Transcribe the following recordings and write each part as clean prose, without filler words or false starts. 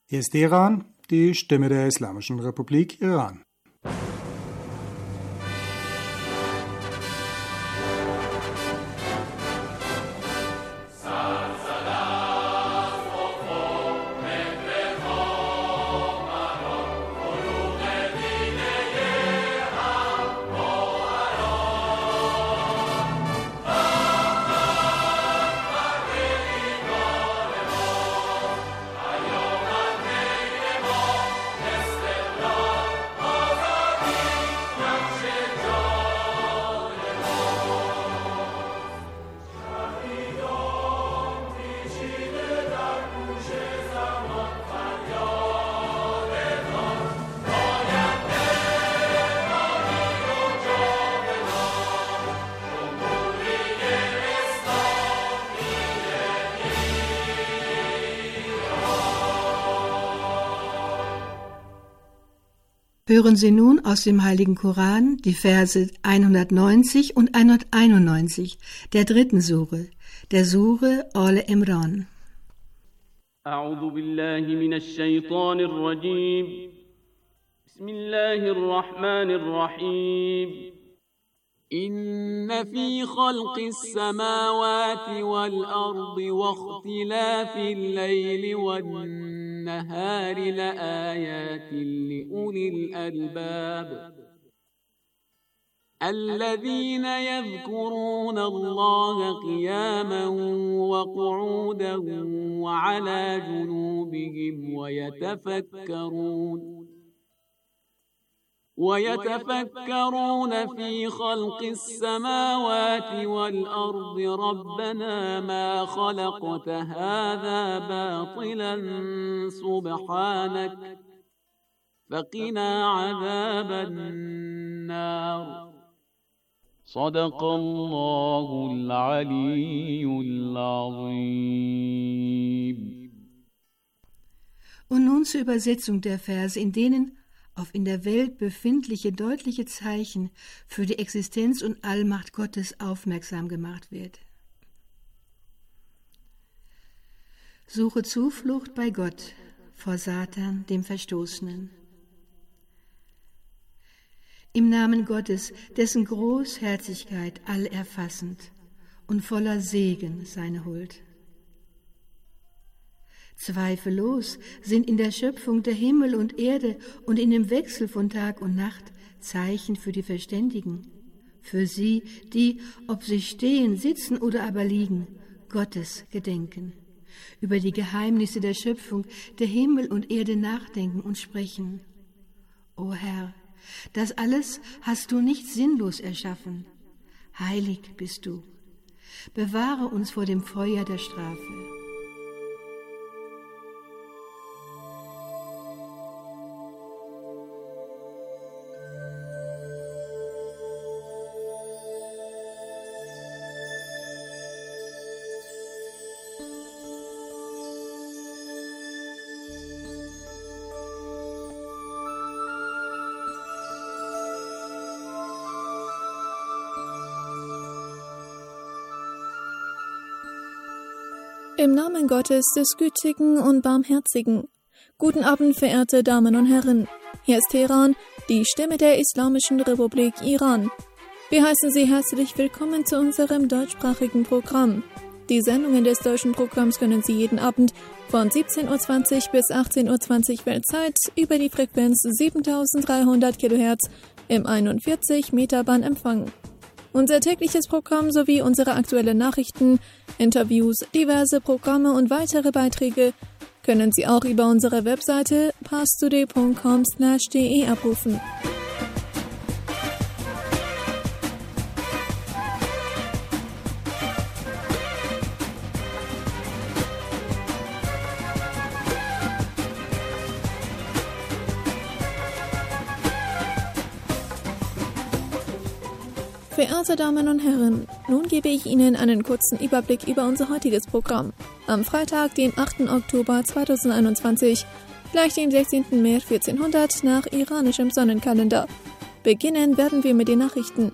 Hier ist Teheran, die Stimme der Islamischen Republik Iran. Hören Sie nun aus dem Heiligen Koran die Verse 190 und 191 der dritten Sure, der Sure Al-Imran. أعوذ بالله من الشيطان الرجيم بسم الله الرحمن الرحيم إن في خلق السماوات والأرض واختلاف الليل والنهار لآيات لأولي الألباب الذين يذكرون الله قياما وقعودا وعلى جنوبهم ويتفكرون في خلق السماوات والأرض ربنا ما خلقت هذا باطلا سبحانك فقنا عذاب النار صدق الله العلي العظيم. Und nun zur Übersetzung der Verse, in denen auf in der Welt befindliche deutliche Zeichen für die Existenz und Allmacht Gottes aufmerksam gemacht wird. Suche Zuflucht bei Gott vor Satan, dem Verstoßenen. Im Namen Gottes, dessen Großherzigkeit allerfassend und voller Segen seine Huld. Zweifellos sind in der Schöpfung der Himmel und Erde und in dem Wechsel von Tag und Nacht Zeichen für die Verständigen, für sie, die, ob sie stehen, sitzen oder aber liegen, Gottes gedenken, über die Geheimnisse der Schöpfung der Himmel und Erde nachdenken und sprechen. O Herr, das alles hast du nicht sinnlos erschaffen. Heilig bist du. Bewahre uns vor dem Feuer der Strafe. Im Namen Gottes, des Gütigen und Barmherzigen. Guten Abend, verehrte Damen und Herren. Hier ist Teheran, die Stimme der Islamischen Republik Iran. Wir heißen Sie herzlich willkommen zu unserem deutschsprachigen Programm. Die Sendungen des deutschen Programms können Sie jeden Abend von 17.20 Uhr bis 18.20 Uhr Weltzeit über die Frequenz 7300 kHz im 41 Meter Band empfangen. Unser tägliches Programm sowie unsere aktuellen Nachrichten, Interviews, diverse Programme und weitere Beiträge können Sie auch über unsere Webseite parstoday.com/de abrufen. Verehrte Damen und Herren, nun gebe ich Ihnen einen kurzen Überblick über unser heutiges Programm. Am Freitag, den 8. Oktober 2021, gleich dem 16. März 1400 nach iranischem Sonnenkalender. Beginnen werden wir mit den Nachrichten.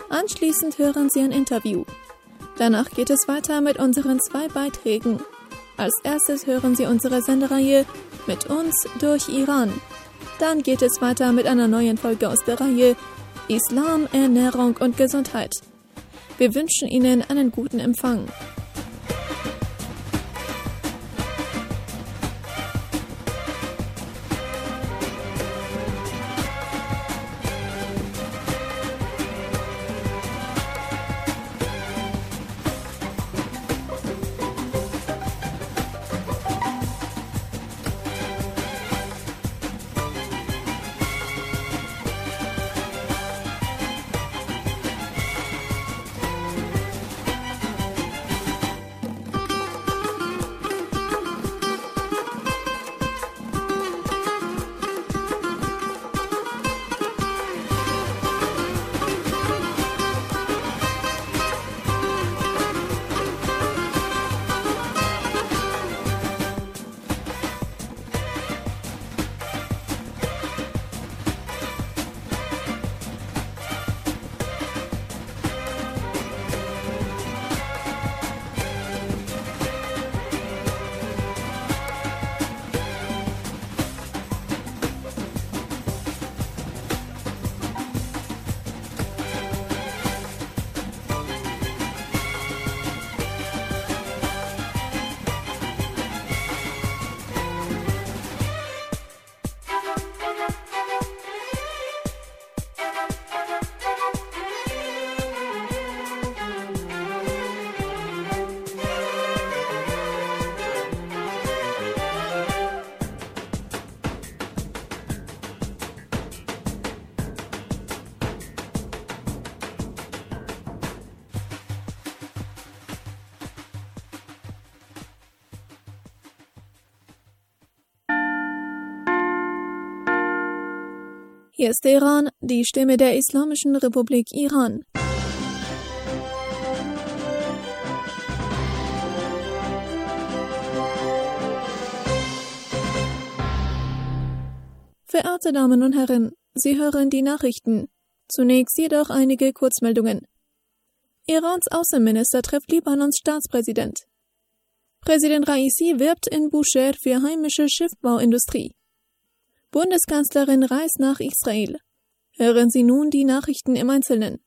Anschließend hören Sie ein Interview. Danach geht es weiter mit unseren 2 Beiträgen. Als erstes hören Sie unsere Sendereihe Mit uns durch Iran. Dann geht es weiter mit einer neuen Folge aus der Reihe Islam, Ernährung und Gesundheit. Wir wünschen Ihnen einen guten Empfang. Hier ist Teheran, die Stimme der Islamischen Republik Iran. Verehrte Damen und Herren, Sie hören die Nachrichten. Zunächst jedoch einige Kurzmeldungen. Irans Außenminister trifft Libanons Staatspräsident. Präsident Raisi wirbt in Bushehr für heimische Schiffbauindustrie. Bundeskanzlerin reist nach Israel. Hören Sie nun die Nachrichten im Einzelnen.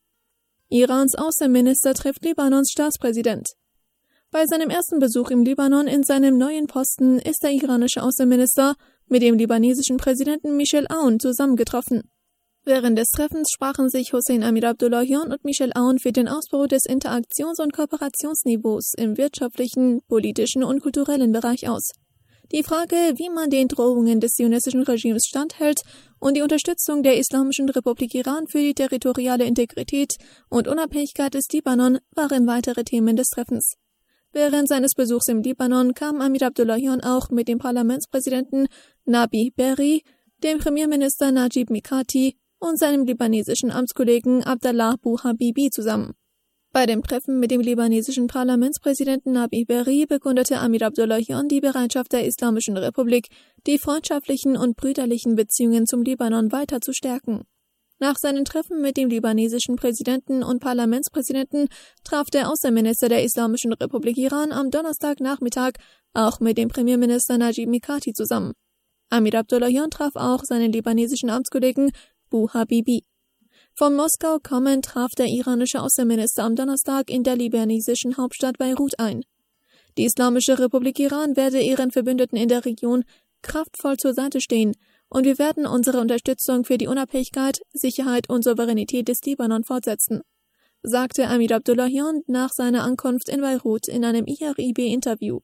Irans Außenminister trifft Libanons Staatspräsident. Bei seinem ersten Besuch im Libanon in seinem neuen Posten ist der iranische Außenminister mit dem libanesischen Präsidenten Michel Aoun zusammengetroffen. Während des Treffens sprachen sich Hossein Amir Abdullahian und Michel Aoun für den Ausbau des Interaktions- und Kooperationsniveaus im wirtschaftlichen, politischen und kulturellen Bereich aus. Die Frage, wie man den Drohungen des zionistischen Regimes standhält und die Unterstützung der Islamischen Republik Iran für die territoriale Integrität und Unabhängigkeit des Libanon, waren weitere Themen des Treffens. Während seines Besuchs im Libanon kam Amir Abdullahian auch mit dem Parlamentspräsidenten Nabi Berri, dem Premierminister Najib Mikati und seinem libanesischen Amtskollegen Abdallah Bouhabibi zusammen. Bei dem Treffen mit dem libanesischen Parlamentspräsidenten Nabi Berri bekundete Amir Abdullahian die Bereitschaft der Islamischen Republik, die freundschaftlichen und brüderlichen Beziehungen zum Libanon weiter zu stärken. Nach seinen Treffen mit dem libanesischen Präsidenten und Parlamentspräsidenten traf der Außenminister der Islamischen Republik Iran am Donnerstagnachmittag auch mit dem Premierminister Najib Mikati zusammen. Amir Abdullahian traf auch seinen libanesischen Amtskollegen Bouhabibi. Von Moskau kommend traf der iranische Außenminister am Donnerstag in der libanesischen Hauptstadt Beirut ein. Die Islamische Republik Iran werde ihren Verbündeten in der Region kraftvoll zur Seite stehen und wir werden unsere Unterstützung für die Unabhängigkeit, Sicherheit und Souveränität des Libanon fortsetzen, sagte Amir Abdullahian nach seiner Ankunft in Beirut in einem IRIB-Interview.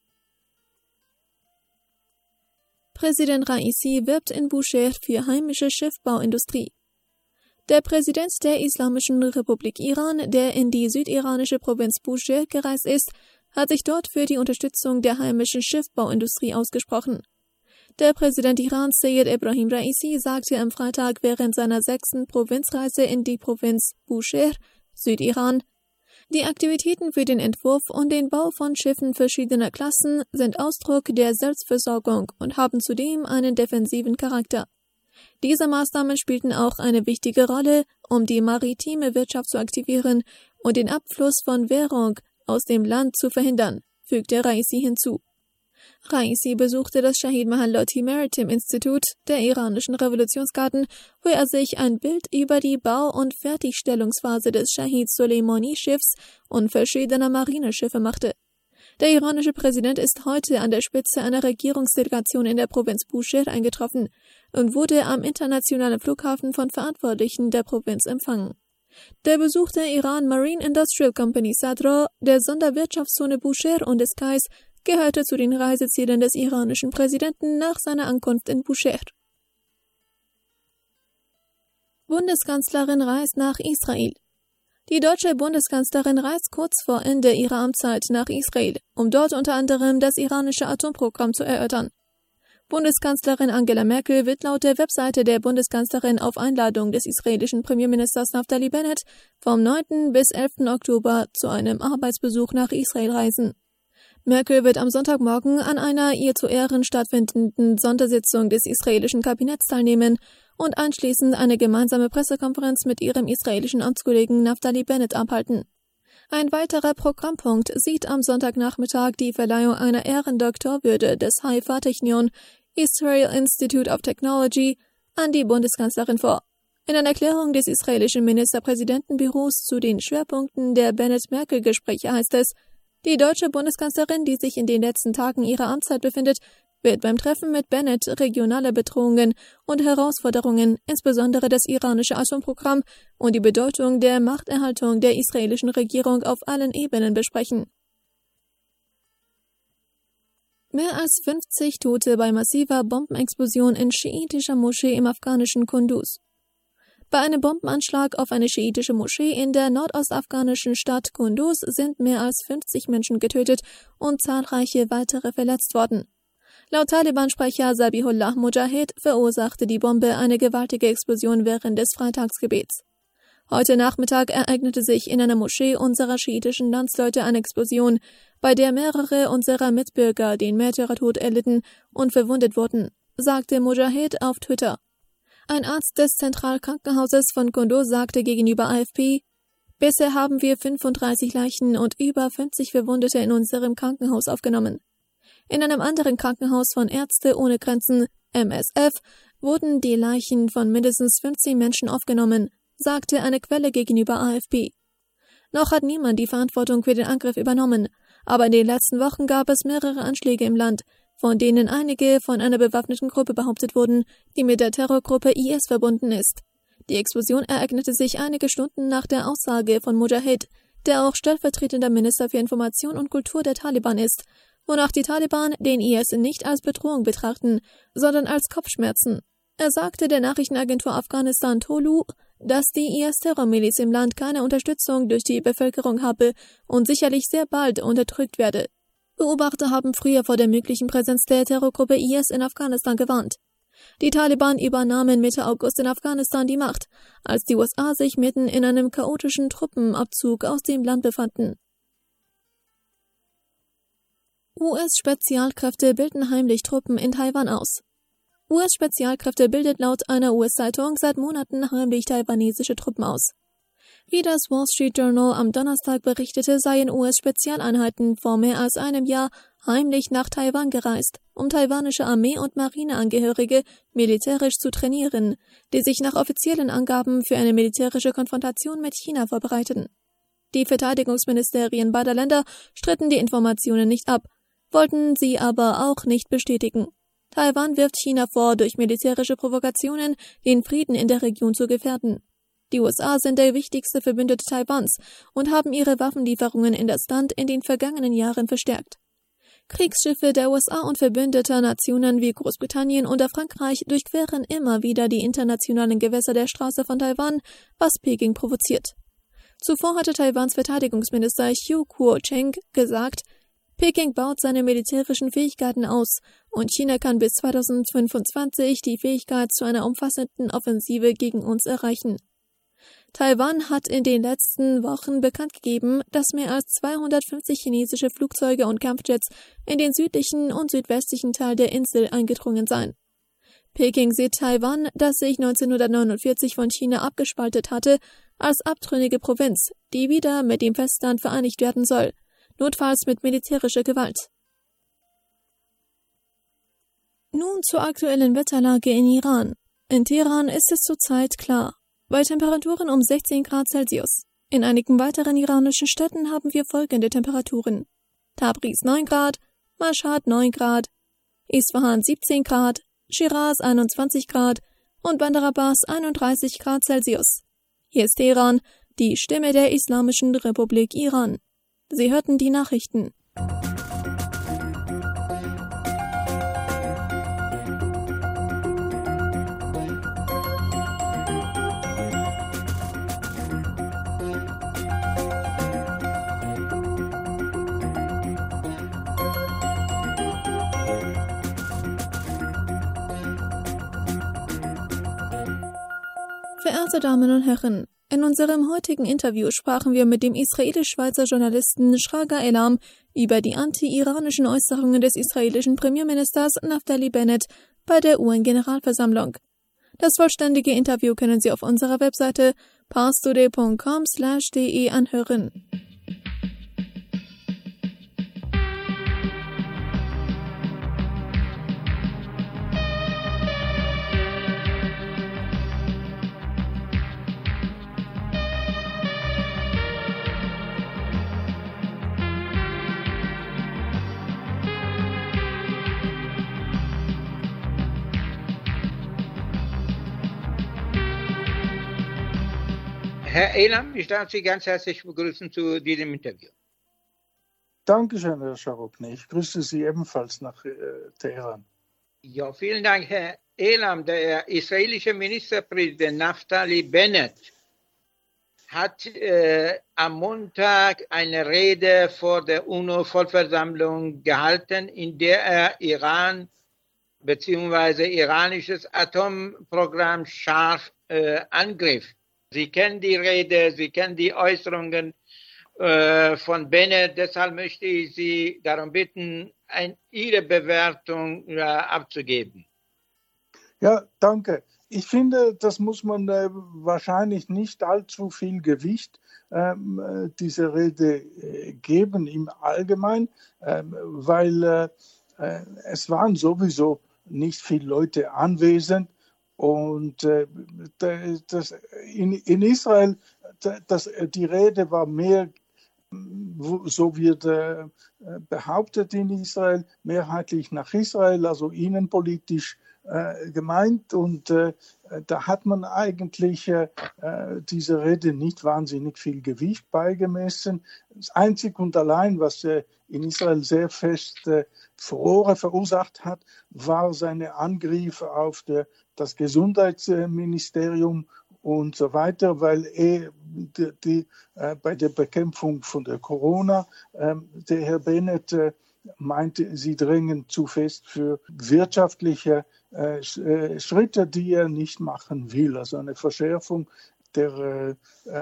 Präsident Raisi wirbt in Bushehr für heimische Schiffbauindustrie. Der Präsident der Islamischen Republik Iran, der in die südiranische Provinz Bushehr gereist ist, hat sich dort für die Unterstützung der heimischen Schiffbauindustrie ausgesprochen. Der Präsident Irans, Seyed Ebrahim Raisi, sagte am Freitag während seiner 6. Provinzreise in die Provinz Bushehr, Südiran, die Aktivitäten für den Entwurf und den Bau von Schiffen verschiedener Klassen sind Ausdruck der Selbstversorgung und haben zudem einen defensiven Charakter. Diese Maßnahmen spielten auch eine wichtige Rolle, um die maritime Wirtschaft zu aktivieren und den Abfluss von Währung aus dem Land zu verhindern, fügte Raisi hinzu. Raisi besuchte das Shahid Mahalloti Maritime Institute der iranischen Revolutionsgarden, wo er sich ein Bild über die Bau- und Fertigstellungsphase des Shahid Soleimani-Schiffs und verschiedener Marineschiffe machte. Der iranische Präsident ist heute an der Spitze einer Regierungsdelegation in der Provinz Bushehr eingetroffen und wurde am internationalen Flughafen von Verantwortlichen der Provinz empfangen. Der Besuch der Iran Marine Industrial Company Sadr, der Sonderwirtschaftszone Bushehr und des Kais gehörte zu den Reisezielen des iranischen Präsidenten nach seiner Ankunft in Bushehr. Bundeskanzlerin reist nach Israel. Die deutsche Bundeskanzlerin reist kurz vor Ende ihrer Amtszeit nach Israel, um dort unter anderem das iranische Atomprogramm zu erörtern. Bundeskanzlerin Angela Merkel wird laut der Webseite der Bundeskanzlerin auf Einladung des israelischen Premierministers Naftali Bennett vom 9. bis 11. Oktober zu einem Arbeitsbesuch nach Israel reisen. Merkel wird am Sonntagmorgen an einer ihr zu Ehren stattfindenden Sondersitzung des israelischen Kabinetts teilnehmen und anschließend eine gemeinsame Pressekonferenz mit ihrem israelischen Amtskollegen Naftali Bennett abhalten. Ein weiterer Programmpunkt sieht am Sonntagnachmittag die Verleihung einer Ehrendoktorwürde des Haifa-Technion Israel Institute of Technology an die Bundeskanzlerin vor. In einer Erklärung des israelischen Ministerpräsidentenbüros zu den Schwerpunkten der Bennett-Merkel-Gespräche heißt es: Die deutsche Bundeskanzlerin, die sich in den letzten Tagen ihrer Amtszeit befindet, wird beim Treffen mit Bennett regionale Bedrohungen und Herausforderungen, insbesondere das iranische Atomprogramm und die Bedeutung der Machterhaltung der israelischen Regierung auf allen Ebenen besprechen. Mehr als 50 Tote bei massiver Bombenexplosion in schiitischer Moschee im afghanischen Kunduz. Bei einem Bombenanschlag auf eine schiitische Moschee in der nordostafghanischen Stadt Kunduz sind mehr als 50 Menschen getötet und zahlreiche weitere verletzt worden. Laut Taliban-Sprecher Zabihullah Mujahid verursachte die Bombe eine gewaltige Explosion während des Freitagsgebets. Heute Nachmittag ereignete sich in einer Moschee unserer schiitischen Landsleute eine Explosion, bei der mehrere unserer Mitbürger den Märtyrertod erlitten und verwundet wurden, sagte Mujahid auf Twitter. Ein Arzt des Zentralkrankenhauses von Kunduz sagte gegenüber AFP: Bisher haben wir 35 Leichen und über 50 Verwundete in unserem Krankenhaus aufgenommen. In einem anderen Krankenhaus von Ärzte ohne Grenzen, MSF, wurden die Leichen von mindestens 15 Menschen aufgenommen, sagte eine Quelle gegenüber AFP. Noch hat niemand die Verantwortung für den Angriff übernommen, aber in den letzten Wochen gab es mehrere Anschläge im Land, von denen einige von einer bewaffneten Gruppe behauptet wurden, die mit der Terrorgruppe IS verbunden ist. Die Explosion ereignete sich einige Stunden nach der Aussage von Mujahid, der auch stellvertretender Minister für Information und Kultur der Taliban ist, wonach die Taliban den IS nicht als Bedrohung betrachten, sondern als Kopfschmerzen. Er sagte der Nachrichtenagentur Afghanistan Tolu, dass die IS-Terrormiliz im Land keine Unterstützung durch die Bevölkerung habe und sicherlich sehr bald unterdrückt werde. Beobachter haben früher vor der möglichen Präsenz der Terrorgruppe IS in Afghanistan gewarnt. Die Taliban übernahmen Mitte August in Afghanistan die Macht, als die USA sich mitten in einem chaotischen Truppenabzug aus dem Land befanden. US-Spezialkräfte bilden heimlich Truppen in Taiwan aus. US-Spezialkräfte bildet laut einer US-Zeitung seit Monaten heimlich taiwanesische Truppen aus. Wie das Wall Street Journal am Donnerstag berichtete, seien US-Spezialeinheiten vor mehr als einem Jahr heimlich nach Taiwan gereist, um taiwanische Armee- und Marineangehörige militärisch zu trainieren, die sich nach offiziellen Angaben für eine militärische Konfrontation mit China vorbereiteten. Die Verteidigungsministerien beider Länder stritten die Informationen nicht ab, wollten sie aber auch nicht bestätigen. Taiwan wirft China vor, durch militärische Provokationen den Frieden in der Region zu gefährden. Die USA sind der wichtigste Verbündete Taiwans und haben ihre Waffenlieferungen in das Land in den vergangenen Jahren verstärkt. Kriegsschiffe der USA und verbündeter Nationen wie Großbritannien oder Frankreich durchqueren immer wieder die internationalen Gewässer der Straße von Taiwan, was Peking provoziert. Zuvor hatte Taiwans Verteidigungsminister Hu Kuo-cheng gesagt, Peking baut seine militärischen Fähigkeiten aus und China kann bis 2025 die Fähigkeit zu einer umfassenden Offensive gegen uns erreichen. Taiwan hat in den letzten Wochen bekannt gegeben, dass mehr als 250 chinesische Flugzeuge und Kampfjets in den südlichen und südwestlichen Teil der Insel eingedrungen seien. Peking sieht Taiwan, das sich 1949 von China abgespaltet hatte, als abtrünnige Provinz, die wieder mit dem Festland vereinigt werden soll, notfalls mit militärischer Gewalt. Nun zur aktuellen Wetterlage in Iran. In Teheran ist es zurzeit klar, bei Temperaturen um 16 Grad Celsius. In einigen weiteren iranischen Städten haben wir folgende Temperaturen: Tabriz 9 Grad, Mashhad 9 Grad, Isfahan 17 Grad, Shiraz 21 Grad und Bandar Abbas 31 Grad Celsius. Hier ist Teheran, die Stimme der Islamischen Republik Iran. Sie hörten die Nachrichten. Verehrte Damen und Herren, in unserem heutigen Interview sprachen wir mit dem israelisch-schweizer Journalisten Shraga Elam über die anti-iranischen Äußerungen des israelischen Premierministers Naftali Bennett bei der UN-Generalversammlung. Das vollständige Interview können Sie auf unserer Webseite parstoday.com/de anhören. Herr Elam, ich darf Sie ganz herzlich begrüßen zu diesem Interview. Dankeschön, Herr Scharokny. Ich grüße Sie ebenfalls nach Teheran. Ja, vielen Dank, Herr Elam. Der israelische Ministerpräsident Naftali Bennett hat am Montag eine Rede vor der UNO-Vollversammlung gehalten, in der er Iran bzw. iranisches Atomprogramm scharf angriff. Sie kennen die Rede, Sie kennen die Äußerungen von Bennett. Deshalb möchte ich Sie darum bitten, Ihre Bewertung abzugeben. Ja, danke. Ich finde, das muss man wahrscheinlich nicht allzu viel Gewicht dieser Rede geben im Allgemeinen, weil es waren sowieso nicht viele Leute anwesend. Und in Israel, die Rede war mehr, so wird behauptet in Israel, mehrheitlich nach Israel, also innenpolitisch gemeint. Und da hat man eigentlich dieser Rede nicht wahnsinnig viel Gewicht beigemessen. Das einzig und allein, was in Israel sehr fest Furore verursacht hat, war seine Angriffe auf das Gesundheitsministerium und so weiter, weil bei der Bekämpfung von der Corona, der Herr Bennett meinte, sie drängen zu fest für wirtschaftliche Schritte, die er nicht machen will. Also eine Verschärfung der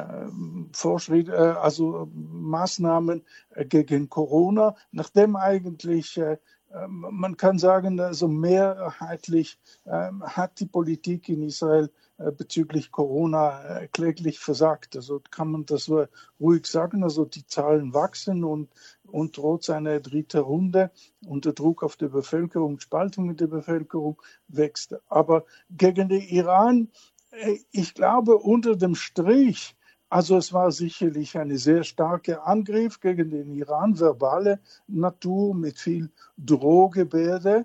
also Maßnahmen gegen Corona, nachdem eigentlich man kann sagen, also mehrheitlich hat die Politik in Israel bezüglich Corona kläglich versagt. Also kann man das so ruhig sagen. Also die Zahlen wachsen und droht eine dritte Runde und der Druck auf die Bevölkerung, Spaltung in der Bevölkerung wächst. Aber gegen den Iran, ich glaube, unter dem Strich, also es war sicherlich ein sehr starker Angriff gegen den Iran, verbale Natur mit viel Drohgebärde.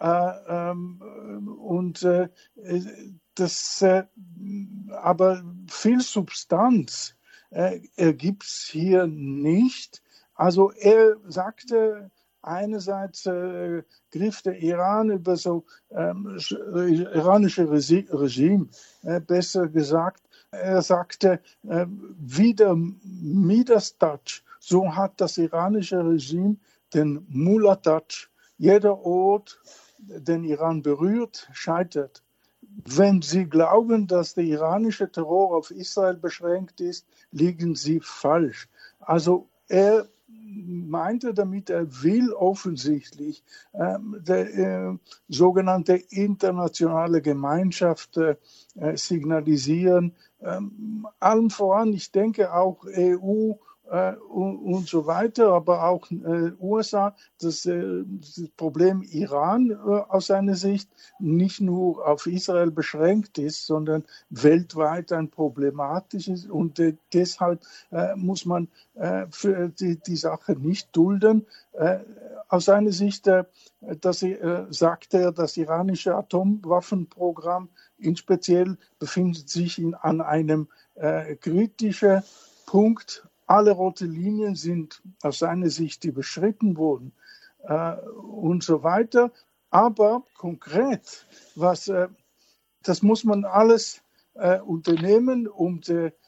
Aber viel Substanz ergibt es hier nicht. Also er sagte, einerseits griff der Iran über so iranische Regime, besser gesagt, er sagte, wie der Midas-Touch, so hat das iranische Regime den Mullah-Touch. Jeder Ort, den Iran berührt, scheitert. Wenn Sie glauben, dass der iranische Terror auf Israel beschränkt ist, liegen Sie falsch. Also er meinte damit, er will offensichtlich die sogenannte internationale Gemeinschaft signalisieren. Allem voran, ich denke auch EU und so weiter, aber auch USA, dass das Problem Iran aus seiner Sicht nicht nur auf Israel beschränkt ist, sondern weltweit ein problematisches, und deshalb muss man für die Sache nicht dulden. Aus seiner Sicht sagt er, das iranische Atomwaffenprogramm in speziell befindet sich an einem kritischen Punkt. Alle rote Linien sind aus seiner Sicht überschritten worden und so weiter. Aber konkret, das muss man alles unternehmen, um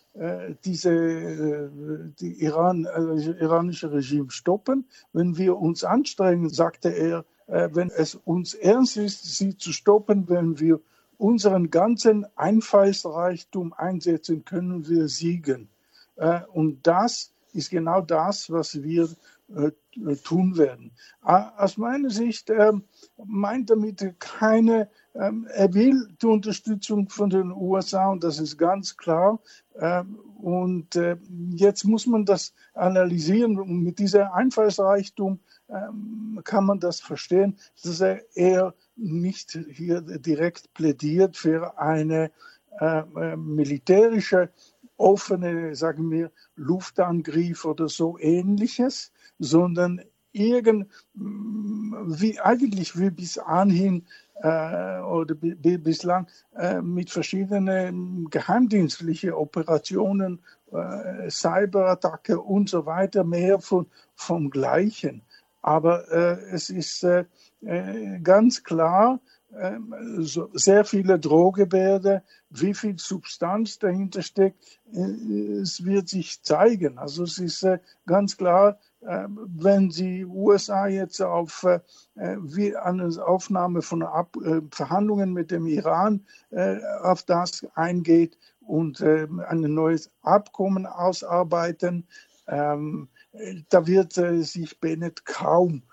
die iranische Regime stoppen. Wenn wir uns anstrengen, sagte er, wenn es uns ernst ist, sie zu stoppen, wenn wir unseren ganzen Einfallsreichtum einsetzen, können wir siegen. Und das ist genau das, was wir tun werden. Aus meiner Sicht meint damit er will die Unterstützung von den USA, und das ist ganz klar. Und jetzt muss man das analysieren, und mit dieser Einfallsreichtum kann man das verstehen, dass er eher nicht hier direkt plädiert für eine militärische offene, sagen wir, Luftangriff oder so Ähnliches, sondern eigentlich wie bis anhin oder bislang mit verschiedenen geheimdienstlichen Operationen, Cyberattacke und so weiter, mehr vom Gleichen. Aber es ist ganz klar, sehr viele Drohgebärde, wie viel Substanz dahinter steckt, es wird sich zeigen. Also es ist ganz klar, wenn die USA jetzt auf eine Aufnahme von Verhandlungen mit dem Iran auf das eingeht und ein neues Abkommen ausarbeiten, da wird sich Bennett kaum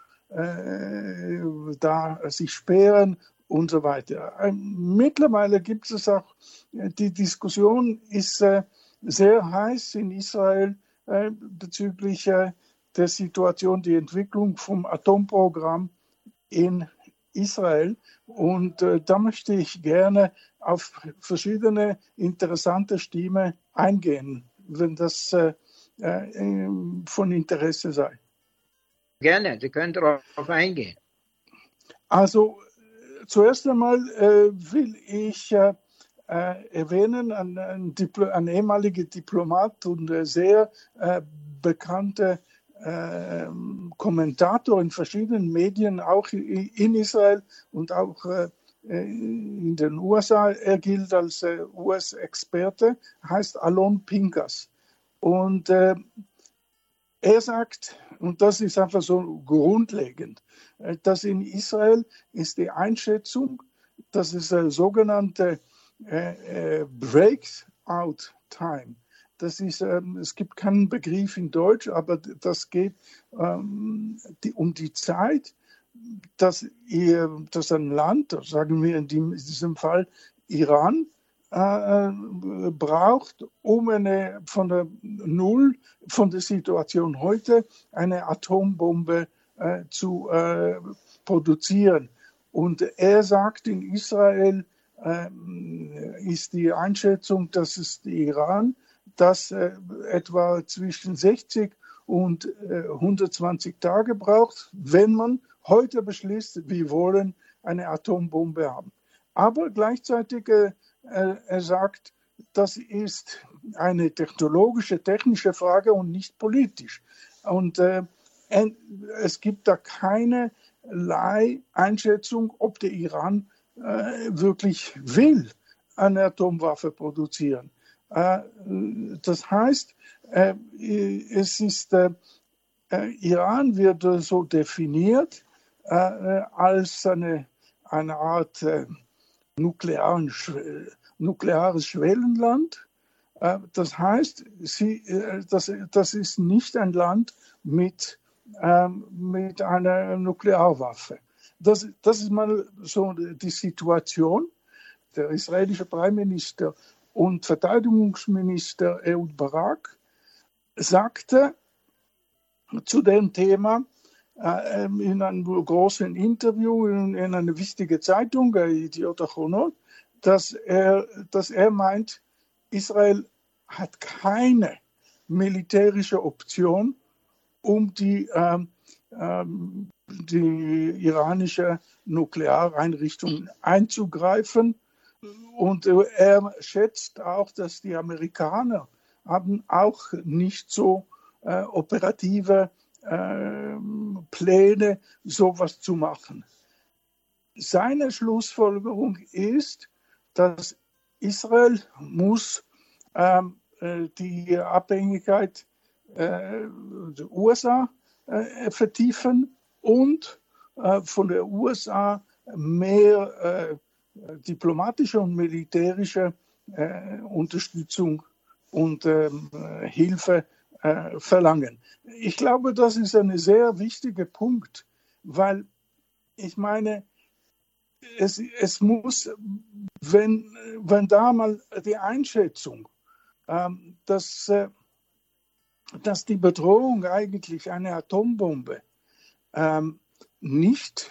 da sich sperren und so weiter. Mittlerweile gibt es auch, die Diskussion ist sehr heiß in Israel bezüglich der Situation, die Entwicklung vom Atomprogramm in Israel. Und da möchte ich gerne auf verschiedene interessante Stimmen eingehen, wenn das von Interesse sei. Gerne, Sie können darauf eingehen. Also zuerst einmal will ich erwähnen, ein ehemaliger Diplomat und sehr bekannter Kommentator in verschiedenen Medien, auch in Israel und auch in den USA. Er gilt als US-Experte, heißt Alon Pinkas. Und er sagt, und das ist einfach so grundlegend, dass in Israel ist die Einschätzung, dass es sogenannte Breakout Time. Das ist, es gibt keinen Begriff in Deutsch, aber das geht um die Zeit, dass ein Land, sagen wir in diesem Fall Iran, braucht, um von der Situation heute eine Atombombe zu produzieren. Und er sagt, in Israel ist die Einschätzung, dass es Iran das etwa zwischen 60 und 120 Tage braucht, wenn man heute beschließt, wir wollen eine Atombombe haben. Aber gleichzeitig er sagt, das ist eine technische Frage und nicht politisch. Und es gibt da keinerlei Einschätzung, ob der Iran wirklich will eine Atomwaffe produzieren. Das heißt, Iran wird so definiert als eine Art nukleares Schwellenland. Das heißt, das ist nicht ein Land mit einer Nuklearwaffe. Das ist mal so die Situation. Der israelische Premierminister und Verteidigungsminister Ehud Barak sagte zu dem Thema in einem großen Interview in einer wichtigen Zeitung, Yediot Ahronot, dass er meint, Israel hat keine militärische Option, um die iranische Nukleareinrichtung einzugreifen. Und er schätzt auch, dass die Amerikaner haben auch nicht so operative Pläne, sowas zu machen. Seine Schlussfolgerung ist, dass Israel muss die Abhängigkeit der USA vertiefen und von der USA mehr diplomatische und militärische Unterstützung und Hilfe verlangen. Ich glaube, das ist ein sehr wichtiger Punkt, weil ich meine, es muss, wenn da mal die Einschätzung, dass die Bedrohung eigentlich eine Atombombe nicht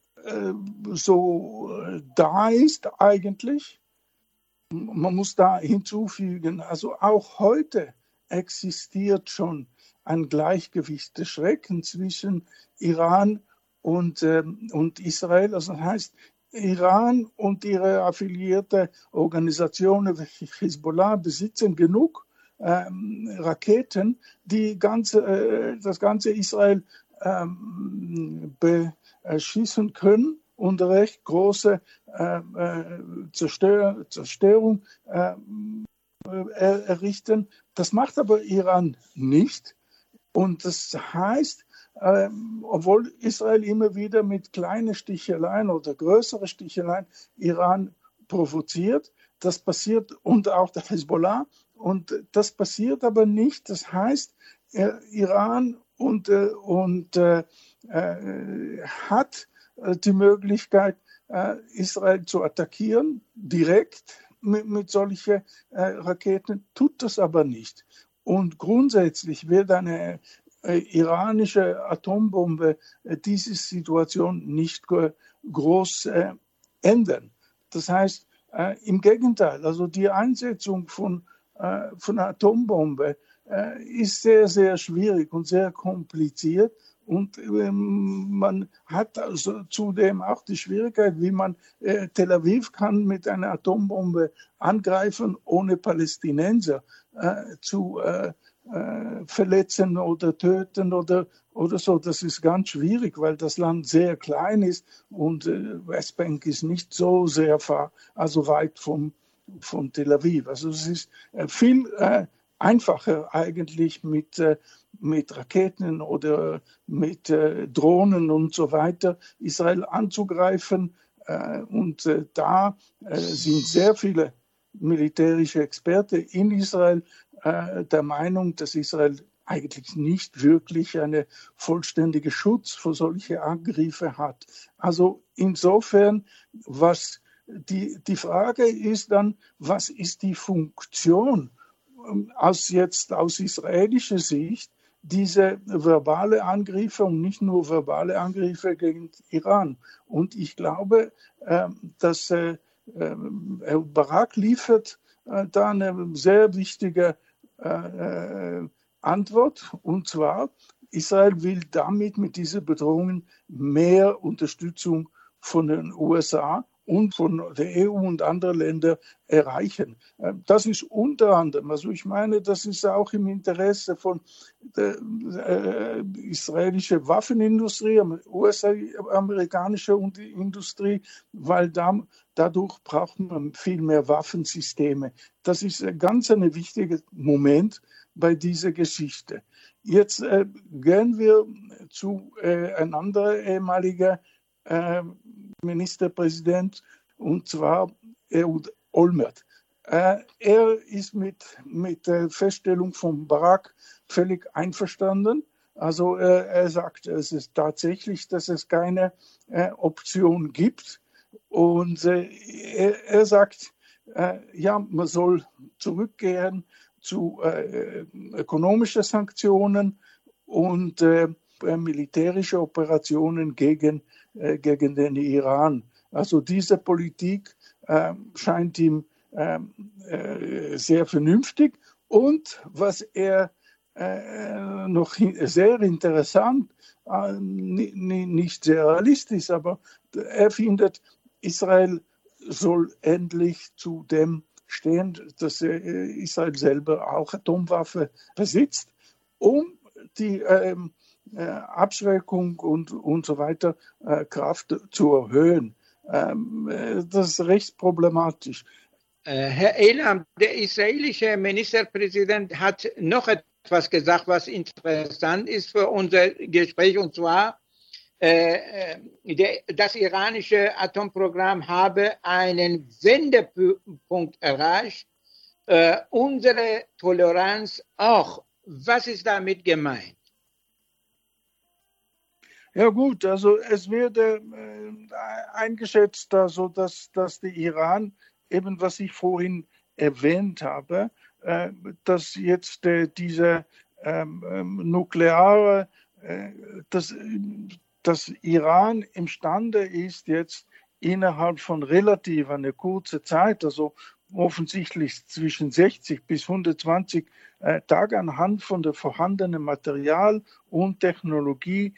so da ist eigentlich, man muss da hinzufügen, also auch heute existiert schon ein Gleichgewicht des Schreckens zwischen Iran und Israel. Also das heißt, Iran und ihre affiliierte Organisationen, Hezbollah, besitzen genug Raketen, die das ganze Israel beschießen können und recht große Zerstörung errichten. Das macht aber Iran nicht. Und das heißt, obwohl Israel immer wieder mit kleinen Sticheleien oder größeren Sticheleien Iran provoziert, das passiert, und auch der Hezbollah, und das passiert aber nicht. Das heißt, Iran hat die Möglichkeit, Israel zu attackieren, direkt mit solchen Raketen, tut das aber nicht. Und grundsätzlich wird eine iranische Atombombe diese Situation nicht groß ändern. Das heißt, im Gegenteil, also die Einsetzung von einer Atombombe ist sehr, sehr schwierig und sehr kompliziert. Und man hat also zudem auch die Schwierigkeit, wie man Tel Aviv kann mit einer Atombombe angreifen, ohne Palästinenser zu verletzen oder töten oder so. Das ist ganz schwierig, weil das Land sehr klein ist und Westbank ist nicht so sehr weit von Tel Aviv. Also es ist viel einfacher eigentlich mit Raketen oder mit Drohnen und so weiter Israel anzugreifen. Und da sind sehr viele militärische Experten in Israel der Meinung, dass Israel eigentlich nicht wirklich einen vollständigen Schutz vor solchen Angriffen hat. Also insofern, die Frage ist dann, was ist die Funktion aus israelischer Sicht diese verbale Angriffe und nicht nur verbale Angriffe gegen Iran. Und ich glaube, dass Herr Barak liefert da eine sehr wichtige Antwort. Und zwar, Israel will damit mit diesen Bedrohungen mehr Unterstützung von den USA und von der EU und anderen Ländern erreichen. Das ist unter anderem, also ich meine, das ist auch im Interesse von der israelischen Waffenindustrie, US-amerikanische Industrie, weil dadurch braucht man viel mehr Waffensysteme. Das ist ein ganz wichtiger Moment bei dieser Geschichte. Jetzt gehen wir zu einem anderen ehemaliger Ministerpräsident, und zwar Ehud Olmert. Er ist mit der Feststellung von Barak völlig einverstanden. Also er sagt, es ist tatsächlich, dass es keine Option gibt. Und er sagt, ja, man soll zurückkehren zu ökonomischen Sanktionen und militärische Operationen gegen den Iran. Also diese Politik scheint ihm sehr vernünftig. Und was er noch sehr interessant, nicht sehr realistisch, aber er findet, Israel soll endlich zu dem stehen, dass Israel selber auch Atomwaffe besitzt, um die Abschreckung und so weiter Kraft zu erhöhen. Das ist recht problematisch. Herr Elam, der israelische Ministerpräsident hat noch etwas gesagt, was interessant ist für unser Gespräch, und zwar, das iranische Atomprogramm habe einen Wendepunkt erreicht, unsere Toleranz auch. Was ist damit gemeint? Ja gut, also es wird eingeschätzt, also dass der Iran, eben was ich vorhin erwähnt habe, dass jetzt diese nukleare, dass Iran imstande ist, jetzt innerhalb von relativ einer kurzen Zeit, also offensichtlich zwischen 60 bis 120 Tage anhand von der vorhandenen Material und Technologie,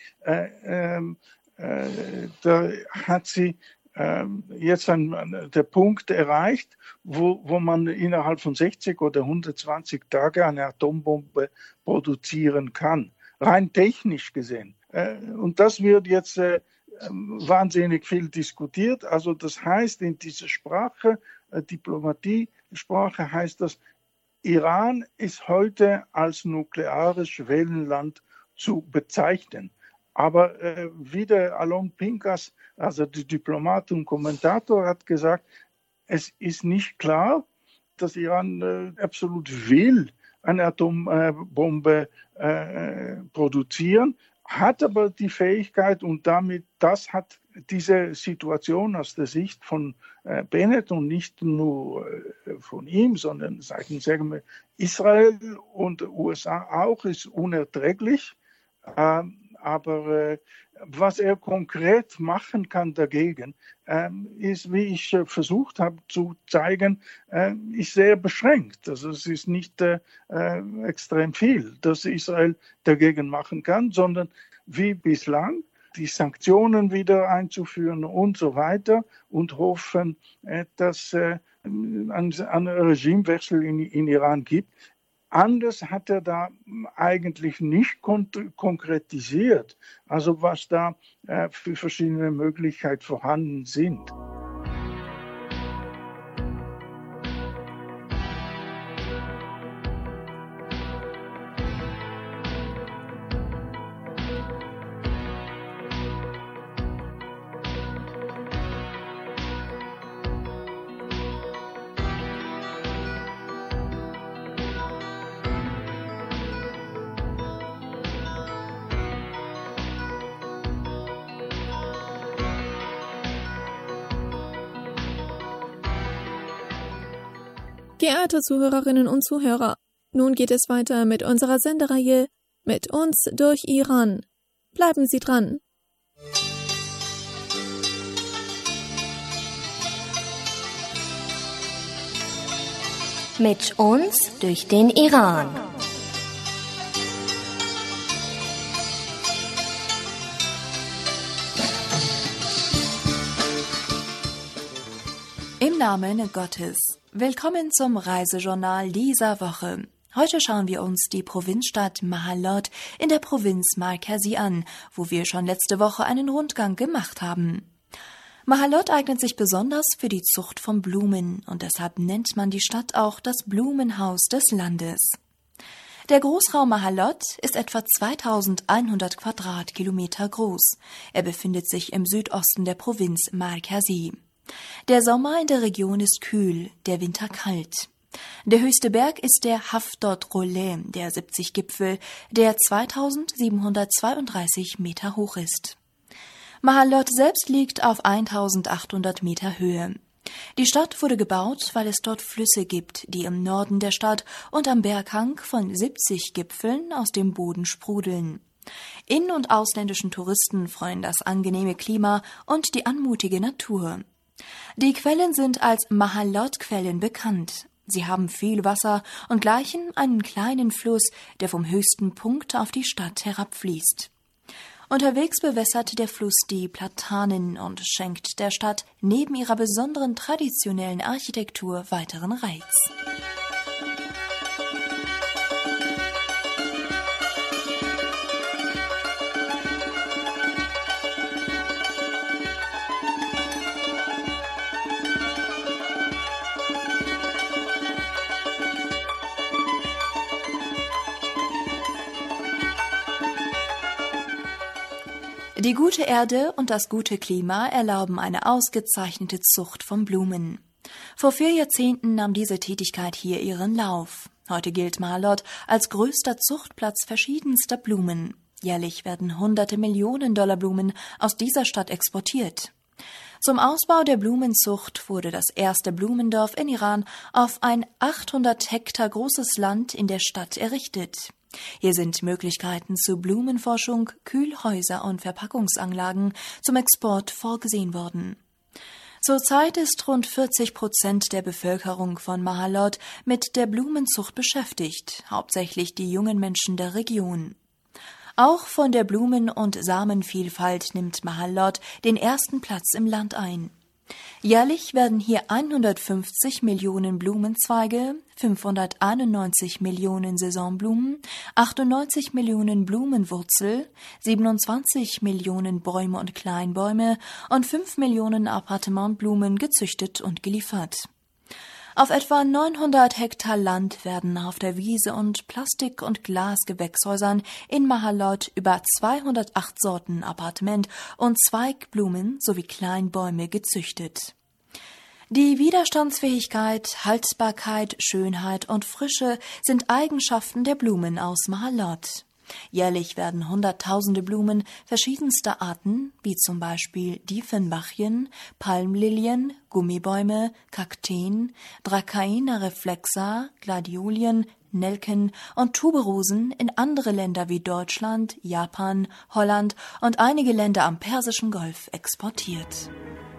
da hat sie jetzt der Punkt erreicht, wo man innerhalb von 60 oder 120 Tagen eine Atombombe produzieren kann, rein technisch gesehen. Und das wird jetzt wahnsinnig viel diskutiert. Also das heißt, in dieser Sprache, Diplomatie-Sprache heißt das, Iran ist heute als nukleares Schwellenland zu bezeichnen. Aber wie der Alon Pinkas, also der Diplomat und Kommentator, hat gesagt, es ist nicht klar, dass Iran absolut will eine Atombombe produzieren, hat aber die Fähigkeit, und damit, das hat diese Situation aus der Sicht von Bennett und nicht nur von ihm, sondern seitens Israel und USA auch, ist unerträglich. Aber was er konkret machen kann dagegen, ist, wie ich versucht habe zu zeigen, ist sehr beschränkt. Also es ist nicht extrem viel, das Israel dagegen machen kann, sondern wie bislang die Sanktionen wieder einzuführen und so weiter und hoffen, dass es einen Regimewechsel in Iran gibt. Anders hat er da eigentlich nicht konkretisiert, also was da für verschiedene Möglichkeiten vorhanden sind. Geehrte Zuhörerinnen und Zuhörer, nun geht es weiter mit unserer Sendereihe Mit uns durch Iran. Bleiben Sie dran. Mit uns durch den Iran. Im Namen Gottes. Willkommen zum Reisejournal dieser Woche. Heute schauen wir uns die Provinzstadt Mahalot in der Provinz Markazi an, wo wir schon letzte Woche einen Rundgang gemacht haben. Mahalot eignet sich besonders für die Zucht von Blumen und deshalb nennt man die Stadt auch das Blumenhaus des Landes. Der Großraum Mahalot ist etwa 2100 Quadratkilometer groß. Er befindet sich im Südosten der Provinz Markazi. Der Sommer in der Region ist kühl, der Winter kalt. Der höchste Berg ist der Hafdot Roleh, der 70 Gipfel, der 2732 Meter hoch ist. Mahalot selbst liegt auf 1800 Meter Höhe. Die Stadt wurde gebaut, weil es dort Flüsse gibt, die im Norden der Stadt und am Berghang von 70 Gipfeln aus dem Boden sprudeln. In- und ausländischen Touristen freuen das angenehme Klima und die anmutige Natur. Die Quellen sind als Mahalot-Quellen bekannt. Sie haben viel Wasser und gleichen einen kleinen Fluss, der vom höchsten Punkt auf die Stadt herabfließt. Unterwegs bewässert der Fluss die Platanen und schenkt der Stadt neben ihrer besonderen traditionellen Architektur weiteren Reiz. Die gute Erde und das gute Klima erlauben eine ausgezeichnete Zucht von Blumen. Vor 4 Jahrzehnten nahm diese Tätigkeit hier ihren Lauf. Heute gilt Mahalot als größter Zuchtplatz verschiedenster Blumen. Jährlich werden hunderte Millionen Dollar Blumen aus dieser Stadt exportiert. Zum Ausbau der Blumenzucht wurde das erste Blumendorf in Iran auf ein 800 Hektar großes Land in der Stadt errichtet. Hier sind Möglichkeiten zu Blumenforschung, Kühlhäuser und Verpackungsanlagen zum Export vorgesehen worden. Zurzeit ist rund 40% der Bevölkerung von Mahalot mit der Blumenzucht beschäftigt, hauptsächlich die jungen Menschen der Region. Auch von der Blumen- und Samenvielfalt nimmt Mahalot den ersten Platz im Land ein. Jährlich werden hier 150 Millionen Blumenzweige, 591 Millionen Saisonblumen, 98 Millionen Blumenwurzel, 27 Millionen Bäume und Kleinbäume und 5 Millionen Appartementblumen gezüchtet und geliefert. Auf etwa 900 Hektar Land werden auf der Wiese und Plastik- und Glasgewächshäusern in Mahalot über 208 Sorten Appartement- und Zweigblumen sowie Kleinbäume gezüchtet. Die Widerstandsfähigkeit, Haltbarkeit, Schönheit und Frische sind Eigenschaften der Blumen aus Mahalot. Jährlich werden Hunderttausende Blumen verschiedenster Arten, wie zum Beispiel Diefenbachien, Palmlilien, Gummibäume, Kakteen, Dracaena reflexa, Gladiolien, Nelken und Tuberosen in andere Länder wie Deutschland, Japan, Holland und einige Länder am Persischen Golf exportiert.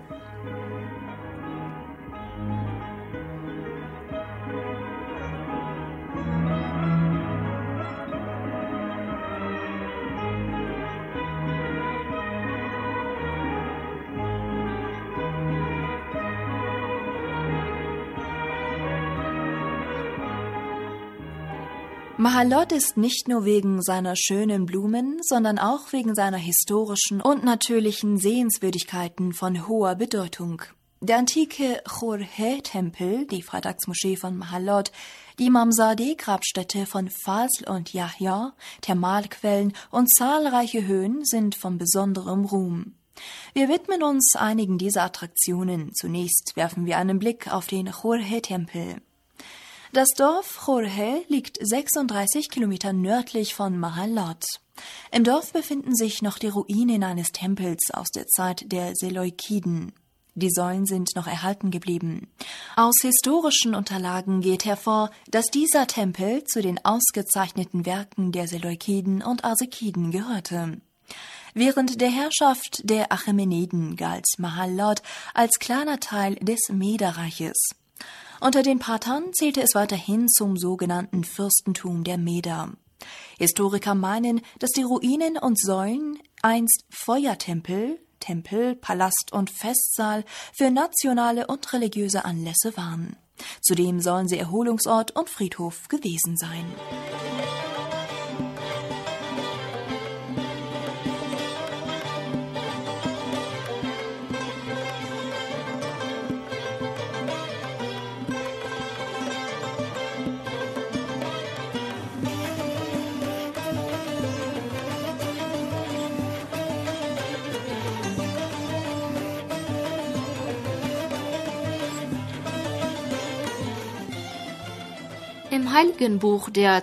Mahalot ist nicht nur wegen seiner schönen Blumen, sondern auch wegen seiner historischen und natürlichen Sehenswürdigkeiten von hoher Bedeutung. Der antike Khor-He-Tempel, die Freitagsmoschee von Mahalot, die Imamzadeh-Grabstätte von Fazl und Yahya, Thermalquellen und zahlreiche Höhen sind von besonderem Ruhm. Wir widmen uns einigen dieser Attraktionen. Zunächst werfen wir einen Blick auf den Khor-He-Tempel. Das Dorf Khor-He liegt 36 Kilometer nördlich von Mahalot. Im Dorf befinden sich noch die Ruinen eines Tempels aus der Zeit der Seleukiden. Die Säulen sind noch erhalten geblieben. Aus historischen Unterlagen geht hervor, dass dieser Tempel zu den ausgezeichneten Werken der Seleukiden und Arsekiden gehörte. Während der Herrschaft der Achämeniden galt Mahalot als kleiner Teil des Mederreiches. Unter den Parthern zählte es weiterhin zum sogenannten Fürstentum der Meder. Historiker meinen, dass die Ruinen und Säulen einst Feuertempel, Tempel, Palast und Festsaal für nationale und religiöse Anlässe waren. Zudem sollen sie Erholungsort und Friedhof gewesen sein. Im heiligen Buch der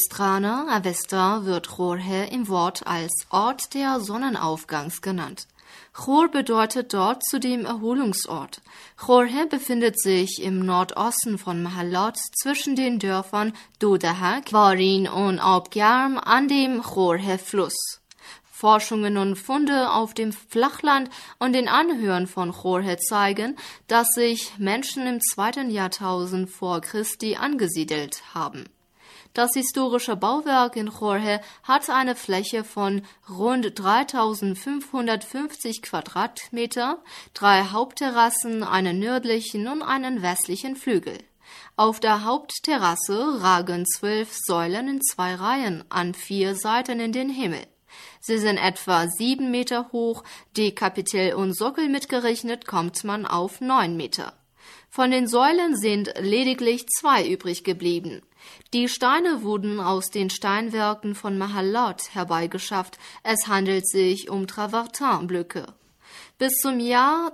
Zarathustraner Avesta wird Khor-He im Wort als Ort der Sonnenaufgangs genannt. Chor bedeutet dort zudem Erholungsort. Chorhe befindet sich im Nordosten von Mahalot zwischen den Dörfern Dodahak, Warin und Aubgyarm an dem Chorhe-Fluss. Forschungen und Funde auf dem Flachland und den Anhöhen von Chorhe zeigen, dass sich Menschen im 2. Jahrtausend vor Christi angesiedelt haben. Das historische Bauwerk in Chorhe hat eine Fläche von rund 3.550 Quadratmeter, 3 Hauptterrassen, einen nördlichen und einen westlichen Flügel. Auf der Hauptterrasse ragen 12 Säulen in 2 Reihen an 4 Seiten in den Himmel. Sie sind etwa 7 Meter hoch, die Kapitell und Sockel mitgerechnet kommt man auf 9 Meter. Von den Säulen sind lediglich 2 übrig geblieben. Die Steine wurden aus den Steinwerken von Mahalot herbeigeschafft. Es handelt sich um Travertin-Blöcke. Bis zum Jahr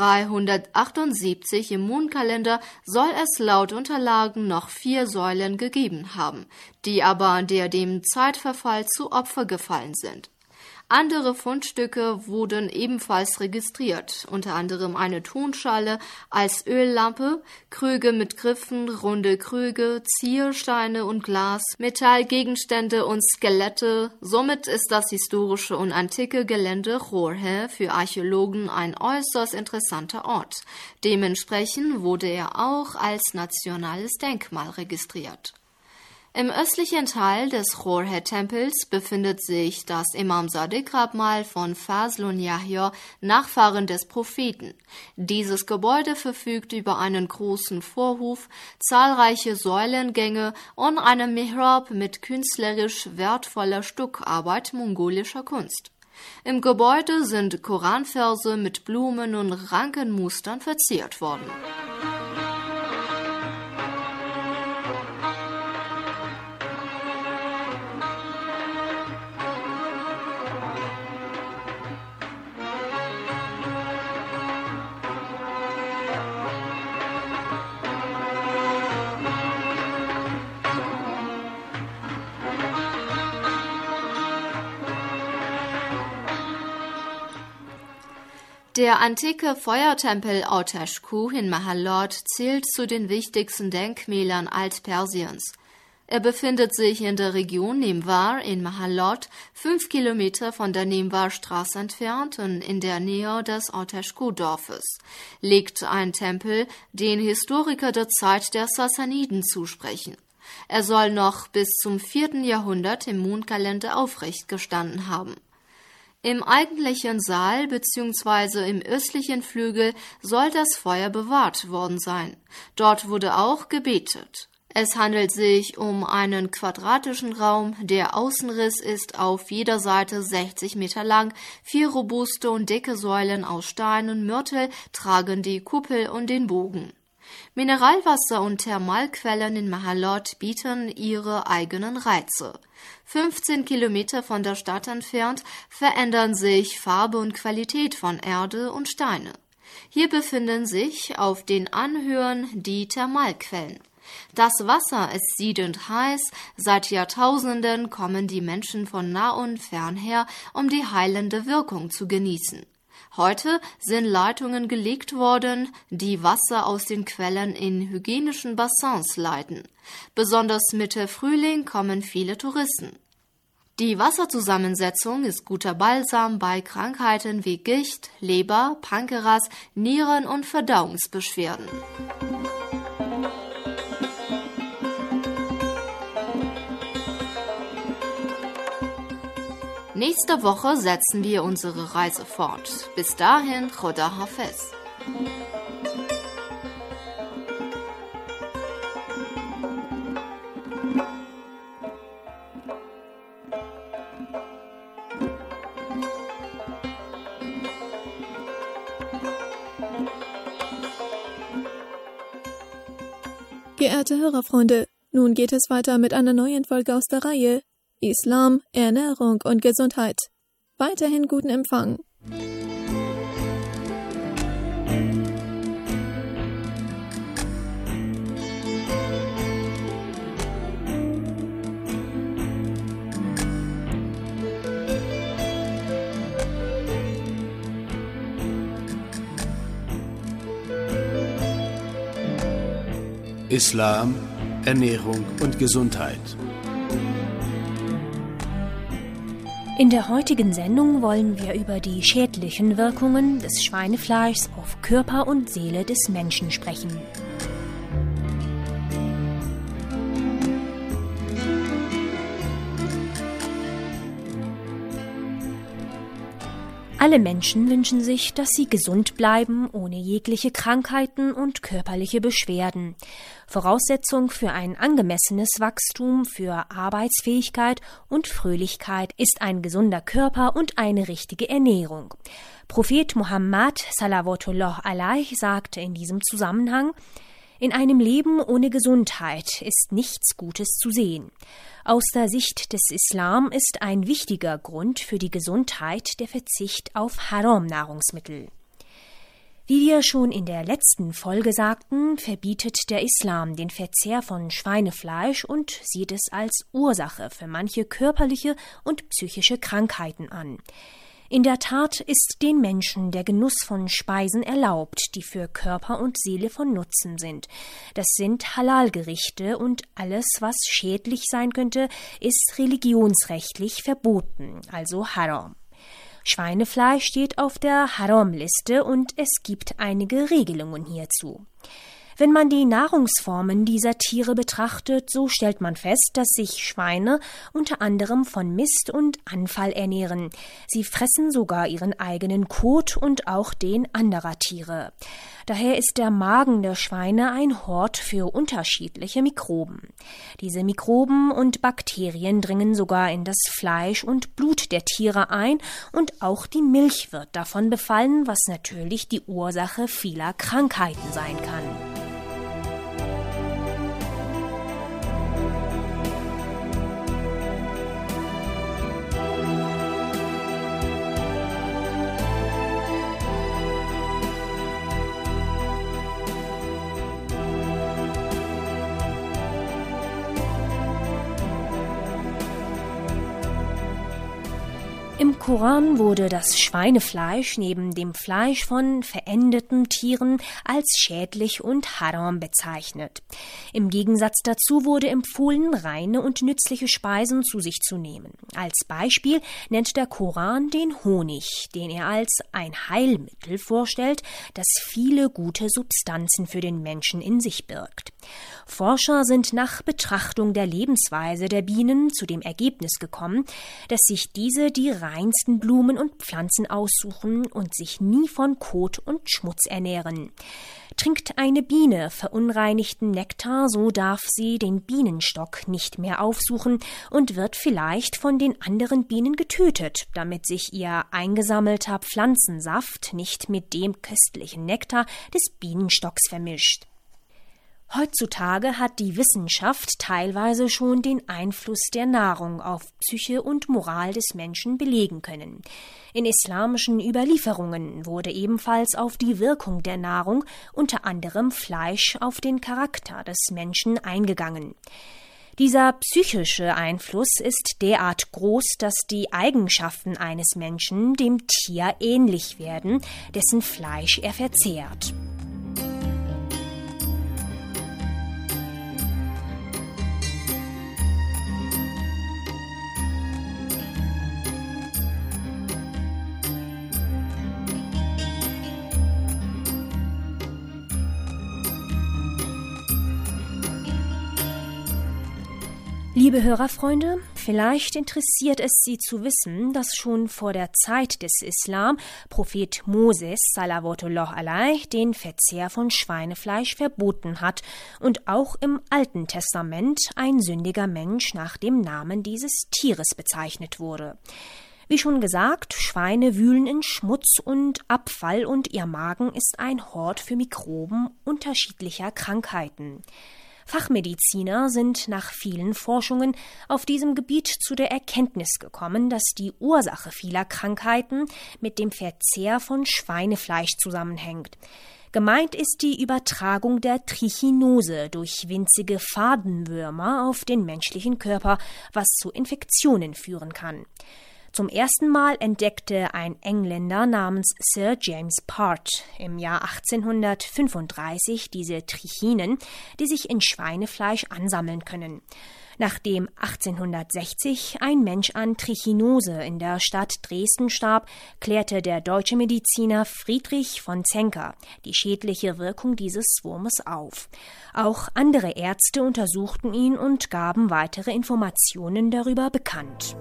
378 im Mondkalender soll es laut Unterlagen noch 4 Säulen gegeben haben, die aber dem Zeitverfall zu Opfer gefallen sind. Andere Fundstücke wurden ebenfalls registriert, unter anderem eine Tonschale als Öllampe, Krüge mit Griffen, runde Krüge, Ziersteine und Glas, Metallgegenstände und Skelette. Somit ist das historische und antike Gelände Chorhe für Archäologen ein äußerst interessanter Ort. Dementsprechend wurde er auch als nationales Denkmal registriert. Im östlichen Teil des Chorhe-Tempels befindet sich das Imam-Sadiq-Grabmal von Fazl und Yahya, Nachfahren des Propheten. Dieses Gebäude verfügt über einen großen Vorhof, zahlreiche Säulengänge und einen Mihrab mit künstlerisch wertvoller Stuckarbeit mongolischer Kunst. Im Gebäude sind Koranverse mit Blumen und Rankenmustern verziert worden. Der antike Feuertempel Autashku in Mahalot zählt zu den wichtigsten Denkmälern Altpersiens. Er befindet sich in der Region Nimwar in Mahalot, 5 Kilometer von der Nimwar-Straße entfernt und in der Nähe des Autashku-Dorfes. Liegt ein Tempel, den Historiker der Zeit der Sassaniden zusprechen. Er soll noch bis zum 4. Jahrhundert im Mondkalender aufrecht gestanden haben. Im eigentlichen Saal bzw. im östlichen Flügel soll das Feuer bewahrt worden sein. Dort wurde auch gebetet. Es handelt sich um einen quadratischen Raum, der Außenriss ist auf jeder Seite 60 Meter lang, 4 robuste und dicke Säulen aus Stein und Mörtel tragen die Kuppel und den Bogen. Mineralwasser und Thermalquellen in Mahalot bieten ihre eigenen Reize. 15 Kilometer von der Stadt entfernt verändern sich Farbe und Qualität von Erde und Steine. Hier befinden sich auf den Anhöhen die Thermalquellen. Das Wasser ist siedend heiß, seit Jahrtausenden kommen die Menschen von nah und fern her, um die heilende Wirkung zu genießen. Heute sind Leitungen gelegt worden, die Wasser aus den Quellen in hygienischen Bassins leiten. Besonders Mitte Frühling kommen viele Touristen. Die Wasserzusammensetzung ist guter Balsam bei Krankheiten wie Gicht, Leber, Pankreas, Nieren- und Verdauungsbeschwerden. Nächste Woche setzen wir unsere Reise fort. Bis dahin, Khoda Hafez. Geehrte Hörerfreunde, nun geht es weiter mit einer neuen Folge aus der Reihe Islam, Ernährung und Gesundheit. Weiterhin guten Empfang. Islam, Ernährung und Gesundheit. In der heutigen Sendung wollen wir über die schädlichen Wirkungen des Schweinefleischs auf Körper und Seele des Menschen sprechen. Alle Menschen wünschen sich, dass sie gesund bleiben, ohne jegliche Krankheiten und körperliche Beschwerden. Voraussetzung für ein angemessenes Wachstum, für Arbeitsfähigkeit und Fröhlichkeit ist ein gesunder Körper und eine richtige Ernährung. Prophet Muhammad salawatullah alaih sagte in diesem Zusammenhang: In einem Leben ohne Gesundheit ist nichts Gutes zu sehen. Aus der Sicht des Islam ist ein wichtiger Grund für die Gesundheit der Verzicht auf Haram-Nahrungsmittel. Wie wir schon in der letzten Folge sagten, verbietet der Islam den Verzehr von Schweinefleisch und sieht es als Ursache für manche körperliche und psychische Krankheiten an. In der Tat ist den Menschen der Genuss von Speisen erlaubt, die für Körper und Seele von Nutzen sind. Das sind Halal-Gerichte und alles, was schädlich sein könnte, ist religionsrechtlich verboten, also Haram. Schweinefleisch steht auf der Haram-Liste und es gibt einige Regelungen hierzu. Wenn man die Nahrungsformen dieser Tiere betrachtet, so stellt man fest, dass sich Schweine unter anderem von Mist und Anfall ernähren. Sie fressen sogar ihren eigenen Kot und auch den anderer Tiere. Daher ist der Magen der Schweine ein Hort für unterschiedliche Mikroben. Diese Mikroben und Bakterien dringen sogar in das Fleisch und Blut der Tiere ein und auch die Milch wird davon befallen, was natürlich die Ursache vieler Krankheiten sein kann. Im Koran wurde das Schweinefleisch neben dem Fleisch von verendeten Tieren als schädlich und Haram bezeichnet. Im Gegensatz dazu wurde empfohlen, reine und nützliche Speisen zu sich zu nehmen. Als Beispiel nennt der Koran den Honig, den er als ein Heilmittel vorstellt, das viele gute Substanzen für den Menschen in sich birgt. Forscher sind nach Betrachtung der Lebensweise der Bienen zu dem Ergebnis gekommen, dass sich diese die reinsten Blumen und Pflanzen aussuchen und sich nie von Kot und Schmutz ernähren. Trinkt eine Biene verunreinigten Nektar, so darf sie den Bienenstock nicht mehr aufsuchen und wird vielleicht von den anderen Bienen getötet, damit sich ihr eingesammelter Pflanzensaft nicht mit dem köstlichen Nektar des Bienenstocks vermischt. Heutzutage hat die Wissenschaft teilweise schon den Einfluss der Nahrung auf Psyche und Moral des Menschen belegen können. In islamischen Überlieferungen wurde ebenfalls auf die Wirkung der Nahrung, unter anderem Fleisch, auf den Charakter des Menschen eingegangen. Dieser psychische Einfluss ist derart groß, dass die Eigenschaften eines Menschen dem Tier ähnlich werden, dessen Fleisch er verzehrt. Liebe Hörerfreunde, vielleicht interessiert es Sie zu wissen, dass schon vor der Zeit des Islam Prophet Moses salawatullah alaih den Verzehr von Schweinefleisch verboten hat und auch im Alten Testament ein sündiger Mensch nach dem Namen dieses Tieres bezeichnet wurde. Wie schon gesagt, Schweine wühlen in Schmutz und Abfall und ihr Magen ist ein Hort für Mikroben unterschiedlicher Krankheiten. Fachmediziner sind nach vielen Forschungen auf diesem Gebiet zu der Erkenntnis gekommen, dass die Ursache vieler Krankheiten mit dem Verzehr von Schweinefleisch zusammenhängt. Gemeint ist die Übertragung der Trichinose durch winzige Fadenwürmer auf den menschlichen Körper, was zu Infektionen führen kann. Zum ersten Mal entdeckte ein Engländer namens Sir James Part im Jahr 1835 diese Trichinen, die sich in Schweinefleisch ansammeln können. Nachdem 1860 ein Mensch an Trichinose in der Stadt Dresden starb, klärte der deutsche Mediziner Friedrich von Zenker die schädliche Wirkung dieses Wurmes auf. Auch andere Ärzte untersuchten ihn und gaben weitere Informationen darüber bekannt.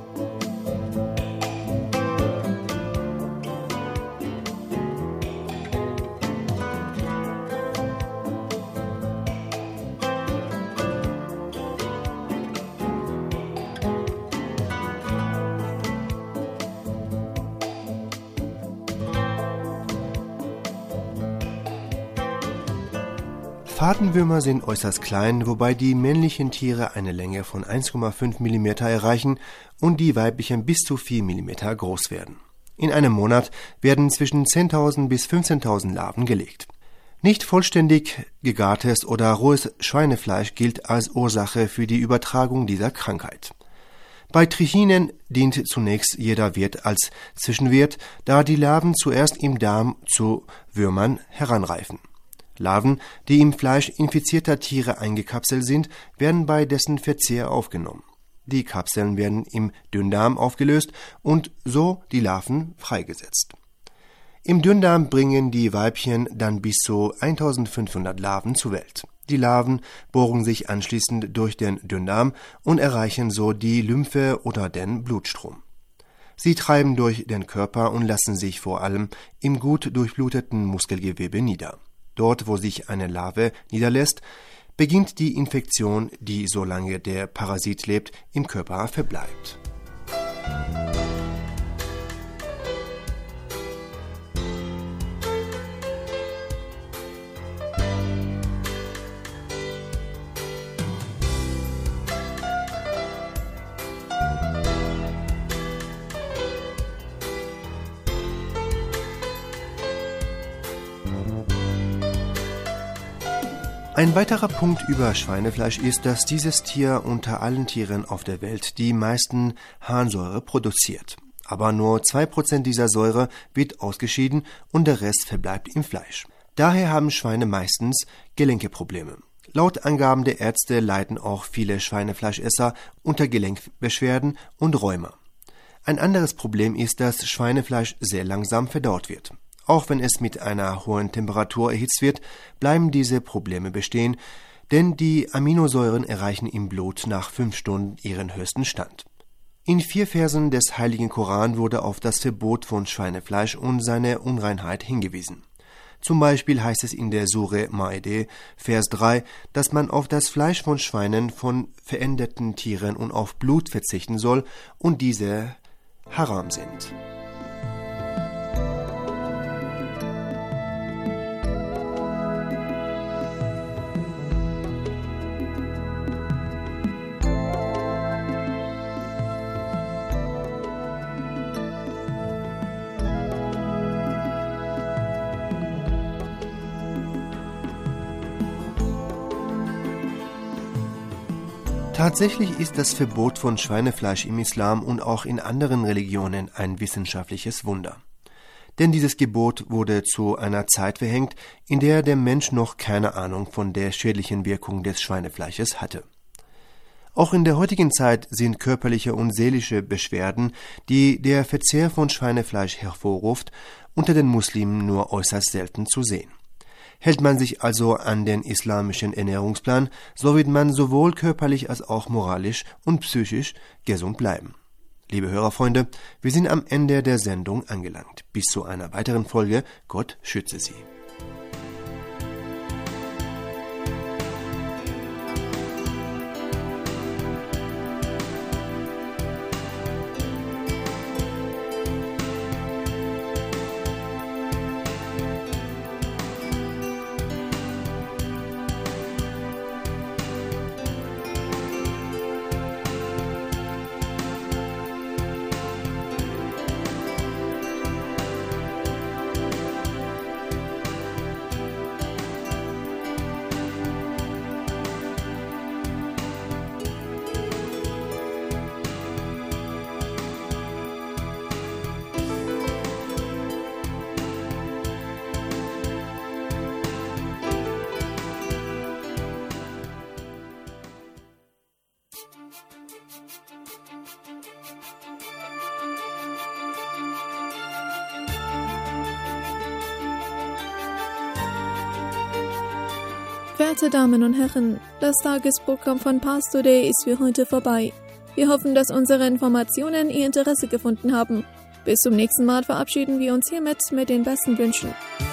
Fadenwürmer sind äußerst klein, wobei die männlichen Tiere eine Länge von 1,5 mm erreichen und die weiblichen bis zu 4 mm groß werden. In einem Monat werden zwischen 10.000 bis 15.000 Larven gelegt. Nicht vollständig gegartes oder rohes Schweinefleisch gilt als Ursache für die Übertragung dieser Krankheit. Bei Trichinen dient zunächst jeder Wirt als Zwischenwirt, da die Larven zuerst im Darm zu Würmern heranreifen. Larven, die im Fleisch infizierter Tiere eingekapselt sind, werden bei dessen Verzehr aufgenommen. Die Kapseln werden im Dünndarm aufgelöst und so die Larven freigesetzt. Im Dünndarm bringen die Weibchen dann bis zu 1500 Larven zur Welt. Die Larven bohren sich anschließend durch den Dünndarm und erreichen so die Lymphe oder den Blutstrom. Sie treiben durch den Körper und lassen sich vor allem im gut durchbluteten Muskelgewebe nieder. Dort, wo sich eine Larve niederlässt, beginnt die Infektion, die, solange der Parasit lebt, im Körper verbleibt. Ein weiterer Punkt über Schweinefleisch ist, dass dieses Tier unter allen Tieren auf der Welt die meisten Harnsäure produziert. Aber nur 2% dieser Säure wird ausgeschieden und der Rest verbleibt im Fleisch. Daher haben Schweine meistens Gelenkeprobleme. Laut Angaben der Ärzte leiden auch viele Schweinefleischesser unter Gelenkbeschwerden und Rheuma. Ein anderes Problem ist, dass Schweinefleisch sehr langsam verdaut wird. Auch wenn es mit einer hohen Temperatur erhitzt wird, bleiben diese Probleme bestehen, denn die Aminosäuren erreichen im Blut nach 5 Stunden ihren höchsten Stand. In 4 Versen des Heiligen Koran wurde auf das Verbot von Schweinefleisch und seine Unreinheit hingewiesen. Zum Beispiel heißt es in der Sure Maide, Vers 3, dass man auf das Fleisch von Schweinen, von veränderten Tieren und auf Blut verzichten soll und diese haram sind. Tatsächlich ist das Verbot von Schweinefleisch im Islam und auch in anderen Religionen ein wissenschaftliches Wunder. Denn dieses Gebot wurde zu einer Zeit verhängt, in der der Mensch noch keine Ahnung von der schädlichen Wirkung des Schweinefleisches hatte. Auch in der heutigen Zeit sind körperliche und seelische Beschwerden, die der Verzehr von Schweinefleisch hervorruft, unter den Muslimen nur äußerst selten zu sehen. Hält man sich also an den islamischen Ernährungsplan, so wird man sowohl körperlich als auch moralisch und psychisch gesund bleiben. Liebe Hörerfreunde, wir sind am Ende der Sendung angelangt. Bis zu einer weiteren Folge. Gott schütze Sie. Verehrte Damen und Herren, das Tagesprogramm von Pastor Day ist für heute vorbei. Wir hoffen, dass unsere Informationen Ihr Interesse gefunden haben. Bis zum nächsten Mal verabschieden wir uns hiermit mit den besten Wünschen.